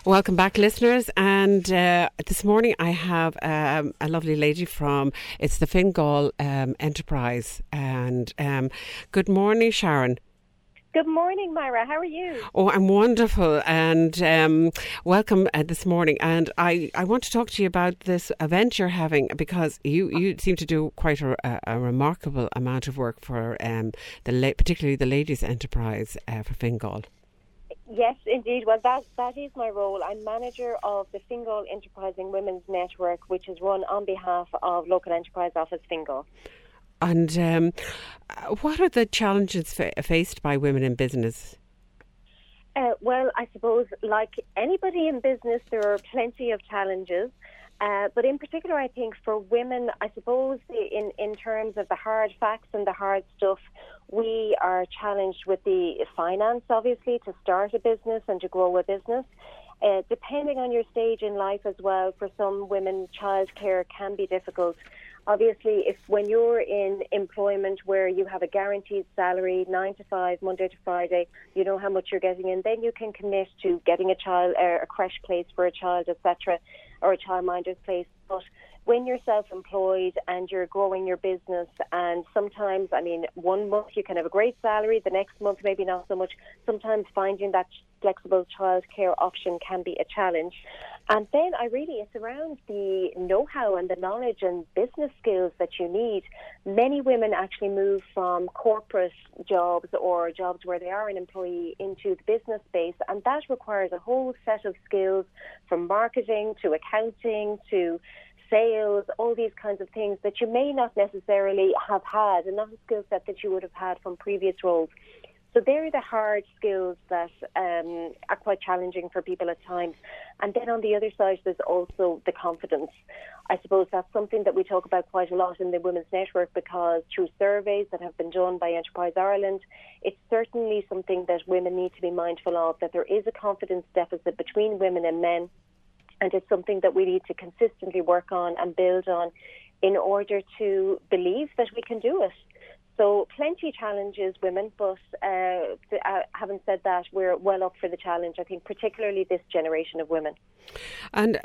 Welcome back, listeners. And this morning I have a lovely lady it's the Fingal Enterprise. And good morning, Sharon. Good morning, Myra. How are you? Oh, I'm wonderful, and welcome this morning. And I want to talk to you about this event you're having, because you seem to do quite a remarkable amount of work for particularly the Ladies Enterprise for Fingal. Yes, indeed. Well, that is my role. I'm manager of the Fingal Enterprising Women's Network, which is run on behalf of Local Enterprise Office Fingal. And what are the challenges faced by women in business? Well, I suppose, like anybody in business, there are plenty of challenges. But in particular, I think for women, I suppose in terms of the hard facts and the hard stuff, we are challenged with the finance, obviously, to start a business and to grow a business. Depending on your stage in life as well, for some women, childcare can be difficult. Obviously, when you're in employment where you have a guaranteed salary, 9 to 5, Monday to Friday, you know how much you're getting in, then you can commit to getting a creche place for a child, etc., or a childminder's place. But when you're self-employed and you're growing your business, and sometimes, 1 month you can have a great salary, the next month maybe not so much, sometimes finding that flexible childcare option can be a challenge. And then it's around the know-how and the knowledge and business skills that you need. Many women actually move from corporate jobs or jobs where they are an employee into the business space, and that requires a whole set of skills, from marketing to accounting to sales, all these kinds of things that you may not necessarily have had, and not a skill set that you would have had from previous roles. So they're the hard skills that are quite challenging for people at times. And then on the other side, there's also the confidence. I suppose that's something that we talk about quite a lot in the Women's Network, because through surveys that have been done by Enterprise Ireland, it's certainly something that women need to be mindful of, that there is a confidence deficit between women and men. And it's something that we need to consistently work on and build on in order to believe that we can do it. So plenty of challenges, women, but having said that, we're well up for the challenge, I think, particularly this generation of women. And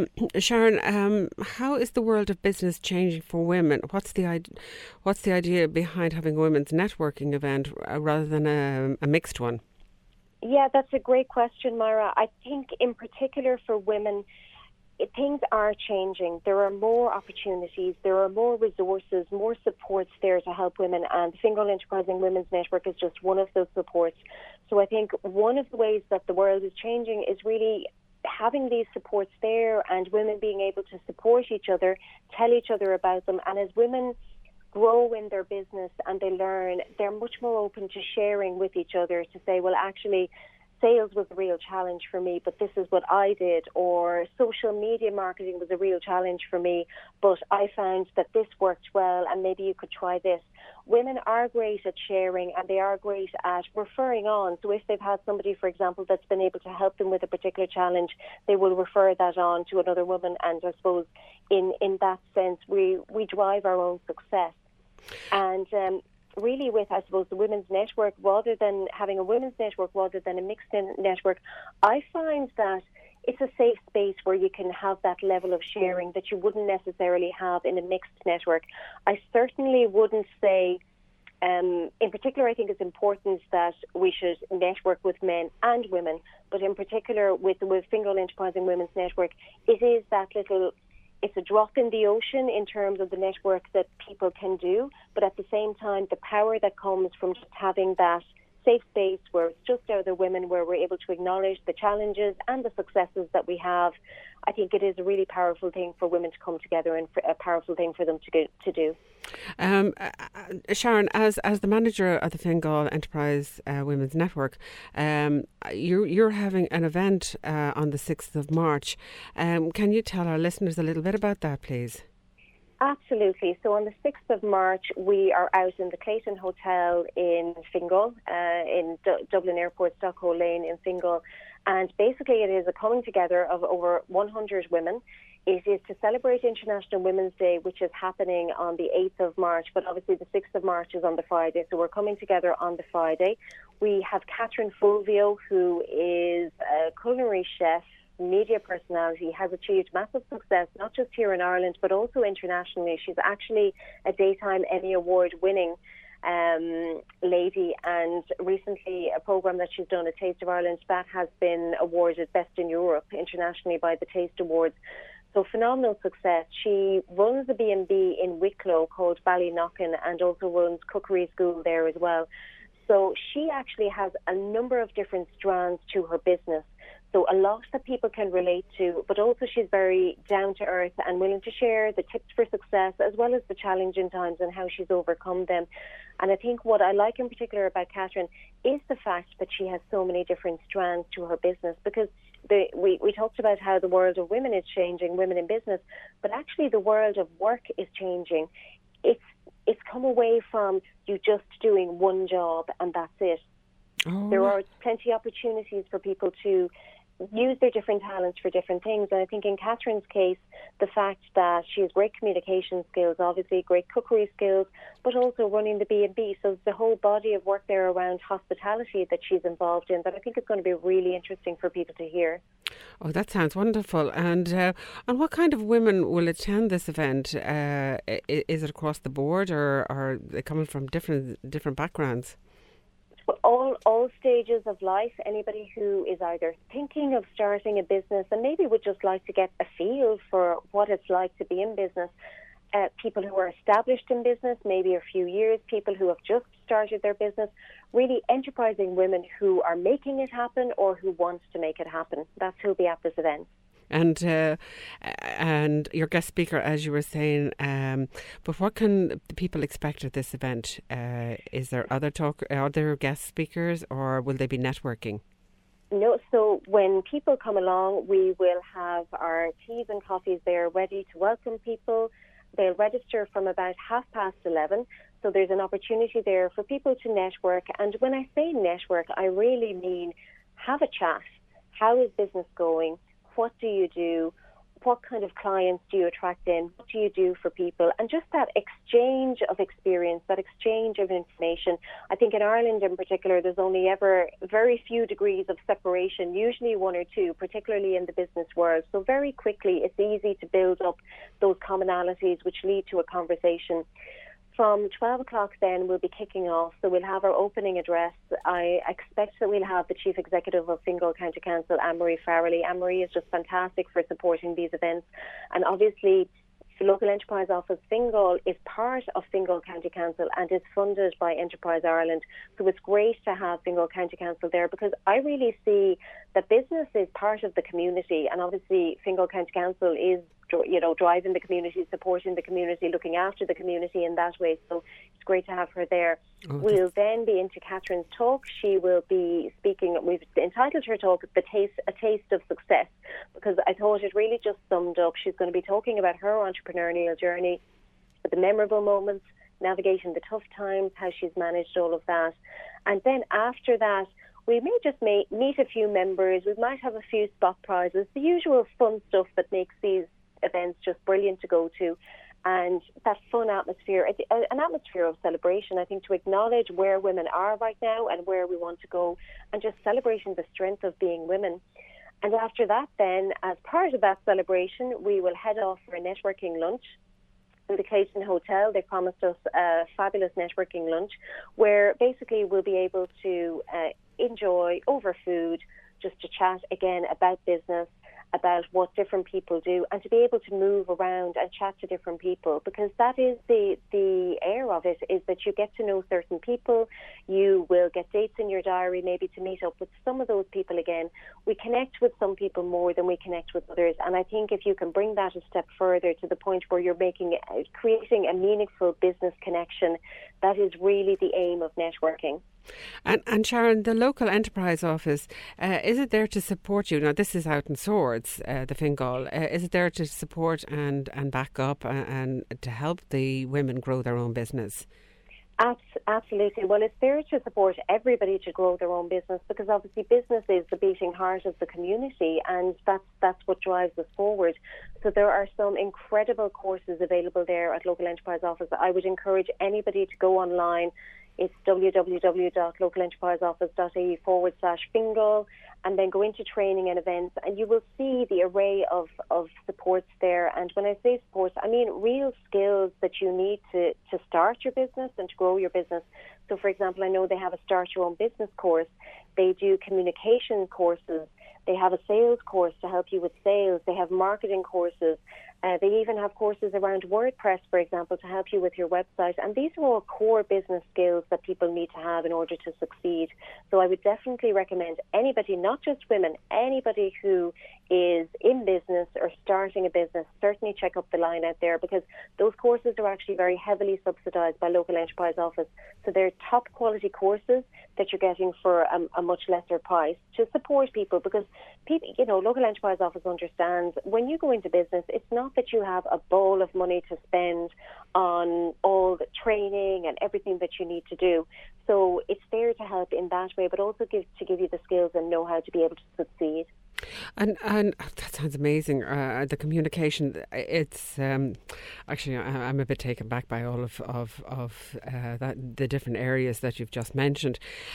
Sharon, how is the world of business changing for women? What's the idea behind having a women's networking event rather than a mixed one? Yeah, that's a great question, Myra. I think in particular for women, things are changing. There are more opportunities, there are more resources, more supports there to help women, and the Fingal Enterprising Women's Network is just one of those supports. So I think one of the ways that the world is changing is really having these supports there, and women being able to support each other, tell each other about them. And as women grow in their business and they learn, they're much more open to sharing with each other, to say, well, actually, sales was a real challenge for me, but this is what I did, or social media marketing was a real challenge for me, but I found that this worked well and maybe you could try this. Women are great at sharing, and they are great at referring on. So if they've had somebody, for example, that's been able to help them with a particular challenge, they will refer that on to another woman. And I suppose in that sense, we drive our own success. And really with, I suppose, the Women's Network, rather than having a women's network rather than a mixed network, I find that it's a safe space where you can have that level of sharing that you wouldn't necessarily have in a mixed network. I certainly wouldn't say, in particular, I think it's important that we should network with men and women, but in particular with Fingal Enterprising Women's Network, it is that little... It's a drop in the ocean in terms of the network that people can do, but at the same time, the power that comes from just having that safe space where it's just other women, where we're able to acknowledge the challenges and the successes that we have, I think it is a really powerful thing for women to come together, and a powerful thing for them to do. Sharon, as the manager of the Fingal Enterprise Women's Network, you're having an event on the 6th of March. Can you tell our listeners a little bit about that, please? Absolutely. So on the 6th of March, we are out in the Clayton Hotel in Fingal, in Dublin Airport, Stockhole Lane in Fingal. And basically it is a coming together of over 100 women. It is to celebrate International Women's Day, which is happening on the 8th of March, but obviously the 6th of March is on the Friday, so we're coming together on the Friday. We have Catherine Fulvio, who is a culinary chef, media personality, has achieved massive success, not just here in Ireland, but also internationally. She's actually a Daytime Emmy Award winning lady, and recently a programme that she's done, A Taste of Ireland, that has been awarded Best in Europe internationally by the Taste Awards. So phenomenal success. She runs a B&B in Wicklow called Ballyknockin and also runs cookery school there as well. So she actually has a number of different strands to her business. So a lot that people can relate to, but also she's very down to earth and willing to share the tips for success as well as the challenging times and how she's overcome them. And I think what I like in particular about Catherine is the fact that she has so many different strands to her business, because we talked about how the world of women is changing, women in business, but actually the world of work is changing. It's come away from you just doing one job and that's it. Oh. There are plenty of opportunities for people to use their different talents for different things. And I think in Catherine's case, the fact that she has great communication skills, obviously great cookery skills, but also running the B&B. So the whole body of work there around hospitality that she's involved in that I think is going to be really interesting for people to hear. Oh, that sounds wonderful. And what kind of women will attend this event? Is it across the board, or are they coming from different backgrounds? All stages of life. Anybody who is either thinking of starting a business and maybe would just like to get a feel for what it's like to be in business. People who are established in business, maybe a few years, people who have just started their business, really enterprising women who are making it happen or who want to make it happen. That's who will be at this event. And your guest speaker, as you were saying, but what can the people expect at this event? Is there other guest speakers, or will they be networking? No, so when people come along, we will have our teas and coffees there ready to welcome people. They'll register from about 11:30. So there's an opportunity there for people to network. And when I say network, I really mean have a chat. How is business going? What do you do? What kind of clients do you attract in? What do you do for people? And just that exchange of experience, that exchange of information. I think in Ireland in particular, there's only ever very few degrees of separation, usually one or two, particularly in the business world. So very quickly, it's easy to build up those commonalities which lead to a conversation. From 12 o'clock then we'll be kicking off, so we'll have our opening address. I expect that we'll have the Chief Executive of Fingal County Council, Anne-Marie Farrelly. Anne-Marie is just fantastic for supporting these events, and obviously the Local Enterprise Office Fingal is part of Fingal County Council and is funded by Enterprise Ireland, so it's great to have Fingal County Council there, because I really see that business is part of the community, and obviously Fingal County Council is driving the community, supporting the community, looking after the community in that way. So it's great to have her there. We'll then be into Catherine's talk. She will be speaking, we've entitled her talk, A Taste of Success, because I thought it really just summed up. She's going to be talking about her entrepreneurial journey, the memorable moments, navigating the tough times, how she's managed all of that. And then after that, we may just meet a few members. We might have a few spot prizes, the usual fun stuff that makes these events just brilliant to go to, and that fun atmosphere, an atmosphere of celebration, I think, to acknowledge where women are right now and where we want to go, and just celebrating the strength of being women. And after that then, as part of that celebration, we will head off for a networking lunch in the Clayton Hotel. They promised us a fabulous networking lunch where basically we'll be able to enjoy over food, just to chat again about business, about what different people do, and to be able to move around and chat to different people, because that is the air of it, is that you get to know certain people. You will get dates in your diary maybe to meet up with some of those people again. We connect with some people more than we connect with others, and I think if you can bring that a step further to the point where you're creating a meaningful business connection, that is really the aim of networking. And Sharon, the Local Enterprise Office, is it there to support you? Now, this is out in Swords, the Fingal. Is it there to support and back up and to help the women grow their own business? Absolutely. Well, it's there to support everybody to grow their own business, because obviously business is the beating heart of the community, and that's what drives us forward. So there are some incredible courses available there at Local Enterprise Office. I would encourage anybody to go online. It's www.localenterpriseoffice.ie/Fingal, and then go into training and events, and you will see the array of supports there. And when I say supports, I mean real skills that you need to start your business and to grow your business. So, for example, I know they have a Start Your Own Business course. They do communication courses. They have a sales course to help you with sales. They have marketing courses. They even have courses around WordPress, for example, to help you with your website. And these are all core business skills that people need to have in order to succeed. So I would definitely recommend anybody, not just women, anybody who is in business or starting a business, certainly check up the line out there, because those courses are actually very heavily subsidised by Local Enterprise Office. So they're top quality courses that you're getting for a much lesser price to support people, because people, Local Enterprise Office understands when you go into business, it's not that you have a bowl of money to spend on all the training and everything that you need to do. So it's there to help in that way, but also to give you the skills and know how to be able to succeed. And that sounds amazing. The communication, it's actually I'm a bit taken back by all of the different areas that you've just mentioned.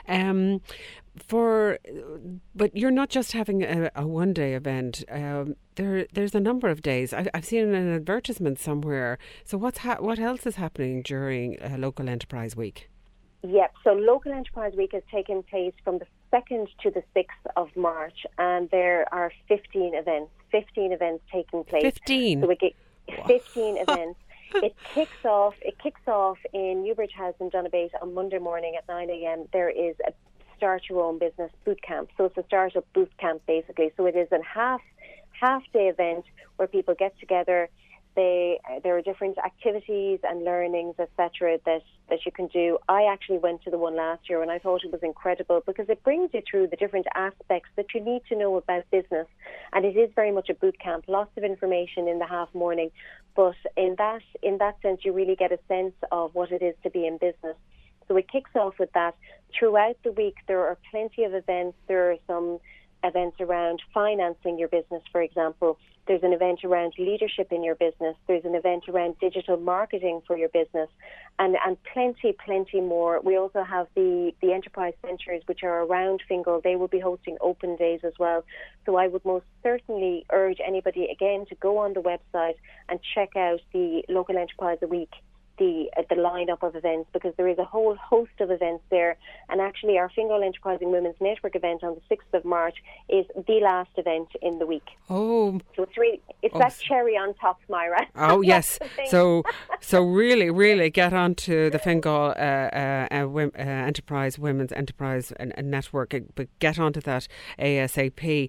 But you're not just having a one-day event. There's a number of days. I've seen an advertisement somewhere. So what else is happening during Local Enterprise Week? Yep, so Local Enterprise Week has taken place from the 2nd to the 6th of March, and there are 15 events taking place. 15? So we get 15 events. It kicks off in Newbridge House in Donabate on Monday morning at 9 a.m. There is a Start Your Own Business boot camp. So it's a startup boot camp, basically. So it is a half-day event where people get together. There are different activities and learnings, etc., that you can do. I actually went to the one last year and I thought it was incredible, because it brings you through the different aspects that you need to know about business. And it is very much a boot camp, lots of information in the half morning. But in that sense, you really get a sense of what it is to be in business. So it kicks off with that. Throughout the week, there are plenty of events. There are some events around financing your business, for example. There's an event around leadership in your business. There's an event around digital marketing for your business, and plenty more. We also have the enterprise centres, which are around Fingal. They will be hosting open days as well. So I would most certainly urge anybody, again, to go on the website and check out the Local Enterprise Week, the lineup of events, because there is a whole host of events there. And actually our Fingal Enterprising Women's Network event on the 6th of March is the last event in the week. Oh. So it's that cherry on top, Myra. Oh, yes. So really get onto the Fingal Enterprise Women's Enterprise Network, but get onto that ASAP.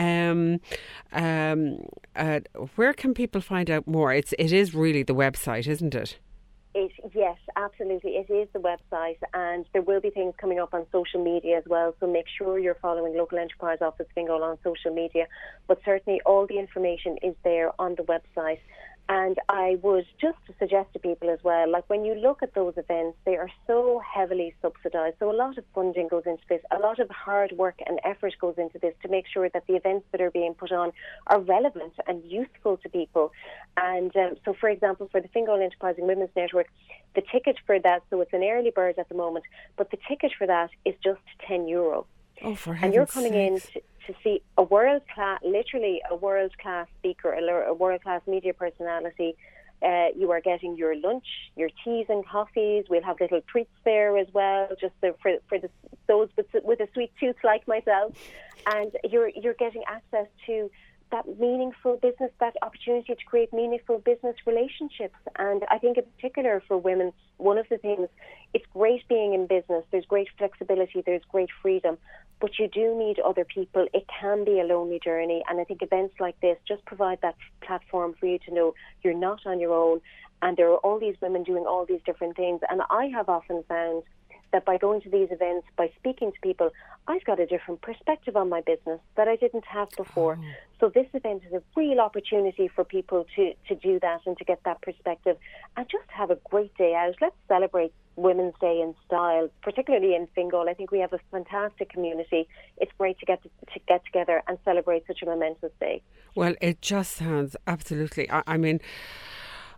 Where can people find out more? It is really the website, isn't it? Yes, absolutely. It is the website, and there will be things coming up on social media as well. So make sure you're following Local Enterprise Office Fingal on social media. But certainly all the information is there on the website. And I would just suggest to people as well, like when you look at those events, they are so heavily subsidised. So a lot of funding goes into this, a lot of hard work and effort goes into this to make sure that the events that are being put on are relevant and useful to people. And so, for example, for the Fingal Enterprising Women's Network, the ticket for that, so it's an early bird at the moment, but the ticket for that is just €10. Oh, for heaven's and you're coming sakes. in to see literally a world-class speaker, a world-class media personality. You are getting your lunch, your teas and coffees. We'll have little treats there as well, just for those with a sweet tooth like myself. And you're getting access to that meaningful business, that opportunity to create meaningful business relationships. And I think in particular for women, one of the things, it's great being in business. There's great flexibility, there's great freedom, but you do need other people. It can be a lonely journey. And I think events like this just provide that platform for you to know you're not on your own. And there are all these women doing all these different things. And I have often found that by going to these events, by speaking to people, I've got a different perspective on my business that I didn't have before. Oh. So this event is a real opportunity for people to do that and to get that perspective and just have a great day out. Let's celebrate Women's Day in style, particularly in Fingal. I think we have a fantastic community. It's great to get together and celebrate such a momentous day. Well, it just sounds absolutely... I mean...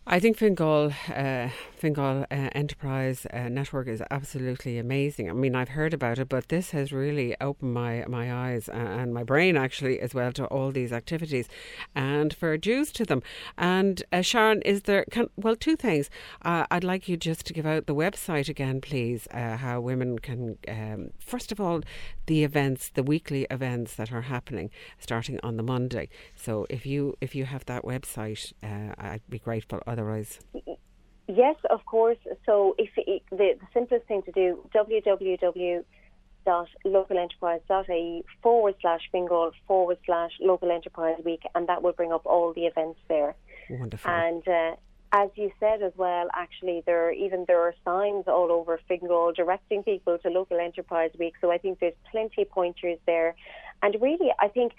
I think Fingal Enterprise Network is absolutely amazing. I mean, I've heard about it, but this has really opened my eyes and my brain actually as well to all these activities and for dues to them. And Sharon, is there, two things. I'd like you just to give out the website again, please, how women can, first of all, the events, the weekly events that are happening starting on the Monday. So if you have that website, I'd be grateful. Otherwise, yes, of course. So if the simplest thing to do, www.localenterprise.ie/Fingal/local enterprise week, and that will bring up all the events there. Wonderful. And as you said as well, actually there are signs all over Fingal directing people to Local Enterprise Week. So I think there's plenty of pointers there. And really, I think,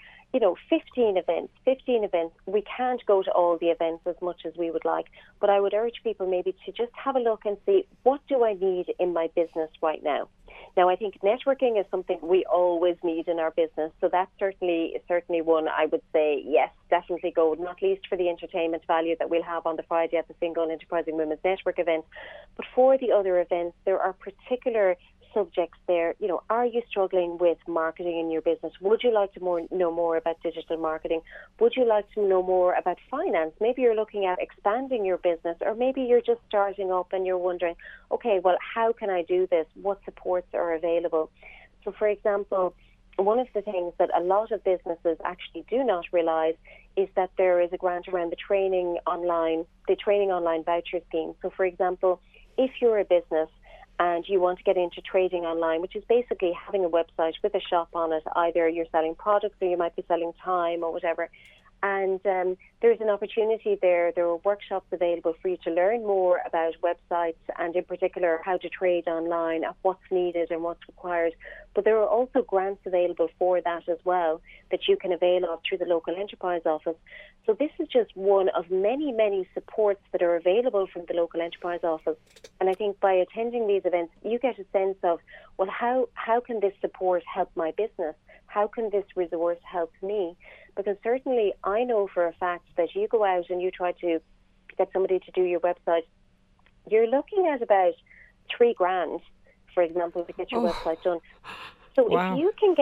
15 events. We can't go to all the events as much as we would like, but I would urge people maybe to just have a look and see, what do I need in my business right now? Now, I think networking is something we always need in our business, so that's certainly one I would say, yes, definitely go, not least for the entertainment value that we'll have on the Friday at the Fingal Enterprising Women's Network event. But for the other events, there are particular subjects there. Are you struggling with marketing in your business? Would you like to know more about digital marketing? Would you like to know more about finance? Maybe you're looking at expanding your business, or maybe you're just starting up and you're wondering, okay, well, how can I do this? What supports are available? So, for example, one of the things that a lot of businesses actually do not realise is that there is a grant around the training online voucher scheme. So, for example, if you're a business and you want to get into trading online, which is basically having a website with a shop on it, either you're selling products or you might be selling time or whatever, and there's an opportunity there. There are workshops available for you to learn more about websites and in particular how to trade online, what's needed and what's required. But there are also grants available for that as well that you can avail of through the local enterprise office. So this is just one of many, many supports that are available from the local enterprise office. And I think by attending these events, you get a sense of, well, how can this support help my business? How can this resource help me? Because certainly I know for a fact that you go out and you try to get somebody to do your website, you're looking at about $3,000, for example, to get your website done. So wow. if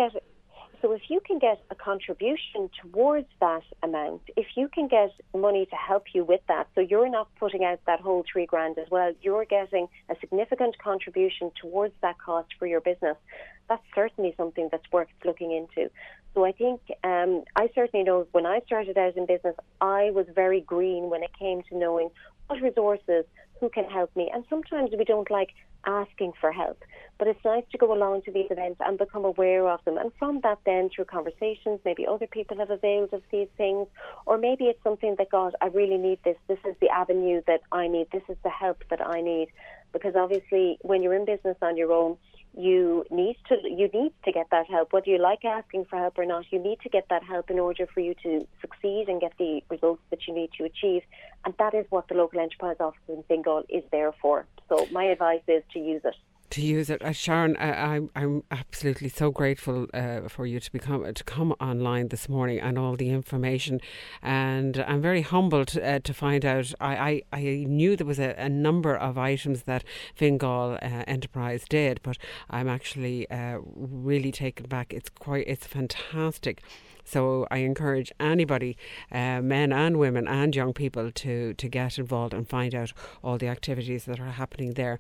you can get a contribution towards that amount, if you can get money to help you with that, so you're not putting out that whole $3,000 as well, you're getting a significant contribution towards that cost for your business, that's certainly something that's worth looking into. So I think I certainly know when I started out in business, I was very green when it came to knowing what resources, who can help me. And sometimes we don't like asking for help, but it's nice to go along to these events and become aware of them. And from that then, through conversations, maybe other people have availed of these things, or maybe it's something that, God, I really need this. This is the avenue that I need. This is the help that I need. Because obviously, when you're in business on your own, you need to get that help. Whether you like asking for help or not, you need to get that help in order for you to succeed and get the results that you need to achieve. And that is what the local enterprise office in Fingal is there for. So my advice is to use it. Sharon, I'm absolutely so grateful for you to come online this morning and all the information, and I'm very humbled to find out. I knew there was a number of items that Fingal Enterprise did, but I'm actually really taken back. It's fantastic. So I encourage anybody, men and women and young people, to get involved and find out all the activities that are happening there.